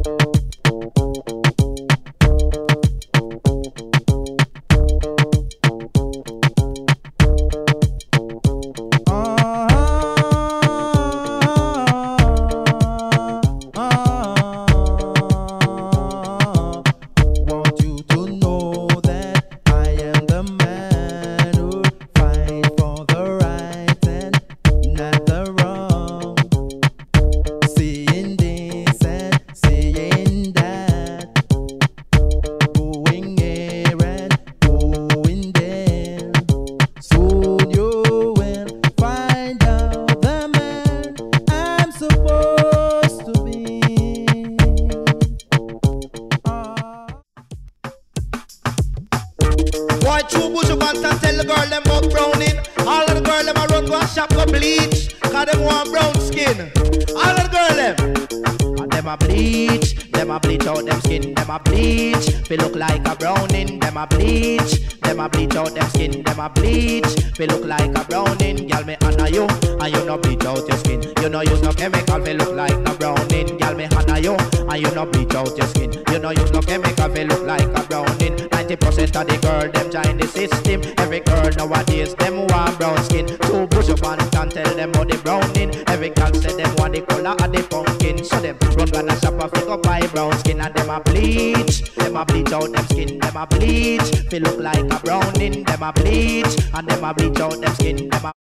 Boy, true bush up and tell the girl them about browning. All of the girl them a run to a shop go bleach, cause them want brown skin. All of the girl them, and them a bleach out them skin. Them a bleach, we look like a browning. Them a bleach out them skin. Them a bleach, we look like a browning. Girl me honor you, and you no bleach out your skin. You no use no chemical, we look like no browning. Girl me honor you, and you no bleach out your skin. You no use no chemical, we look like a browning. 90% of the girl them join the system. Every girl nowadays them want brown skin. So push up and tell them about the browning. Every girl say them want the color of the pumpkin. So them run gonna shop and pick up buy brown skin. And them a bleach out them skin. Them a bleach, feel look like a browning. Them a bleach, and them a bleach out them skin. Them a